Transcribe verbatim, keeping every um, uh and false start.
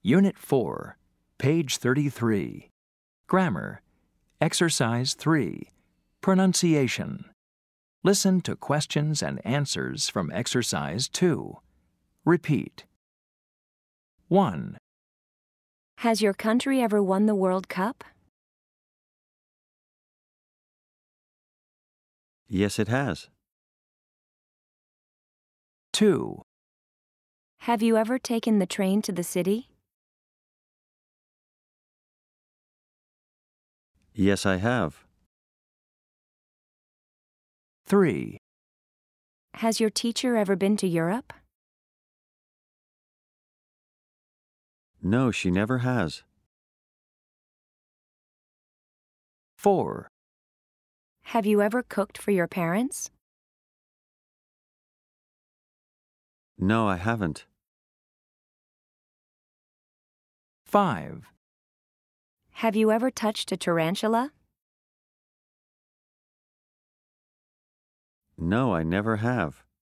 Unit four, page thirty-three. Grammar. Exercise three. Pronunciation. Listen to questions and answers from Exercise two. Repeat. one. Has your country ever won the World Cup? Yes, it has. two. Have you ever taken the train to the city? Yes, I have. three. Has your teacher ever been to Europe? No, she never has. four. Have you ever cooked for your parents? No, I haven't. five. Have you ever touched a tarantula? No, I never have.